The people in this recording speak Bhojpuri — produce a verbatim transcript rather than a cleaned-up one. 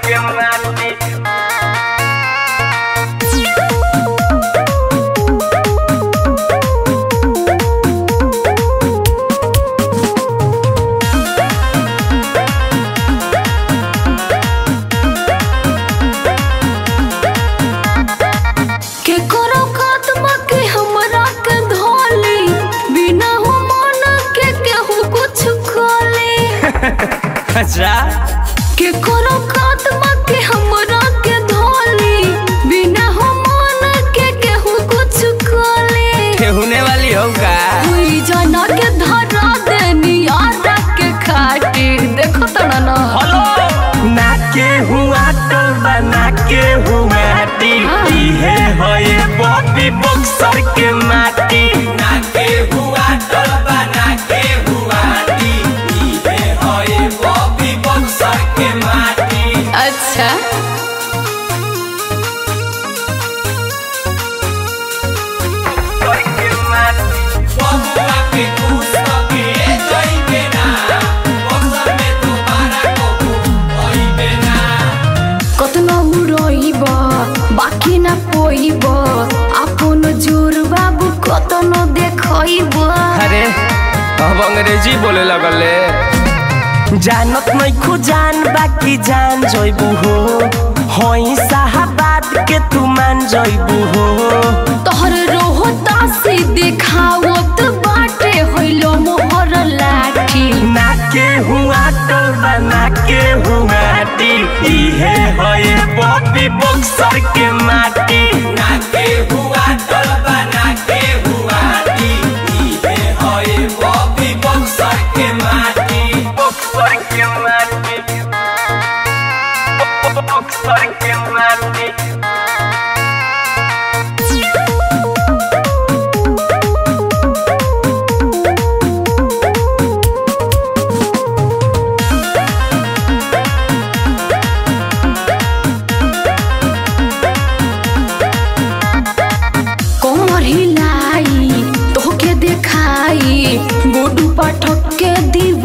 के माटी अच्छा के करो खात्मा के हमरा के धोली बिना हो मन के केहू कुछ खोले केहुने वाली हो का हुई जना के धरा देनी यार के खाटी देखो त ना हेलो ना के हुआ तो बना के हुआ टी है होए बॉबी बॉक्सर के माटी ना के हुआ तो बना के हुआ टी है होए बॉबी बॉक्सर के माटी अच्छा के माटी बबुआ के खुश के जइबे ना बॉक्सर में दोबारा को होइबे ना कतना उड़इबा बाकी ना पोइबा अपन जोर बाबू कतना देखइबा अरे अब अंग्रेजी बोले लगले जानत नहीं खु जान बाकी जान जइबू हो होई साहबाद के तू मान जइबू हो तोहर रोहता से देखावत बाटे होइलो मोहर लाठी ना के हुआ तो बना के हुआ टी है होए बॉबी बॉक्सर के माटी ना के हुआ तो बना के हुआ टी है होए बॉबी बॉक्सर के माटी बॉक्सर के माटी बॉक्सर के माटी कोमर हिलाई तोहके देखाई गोडू पाठक के दी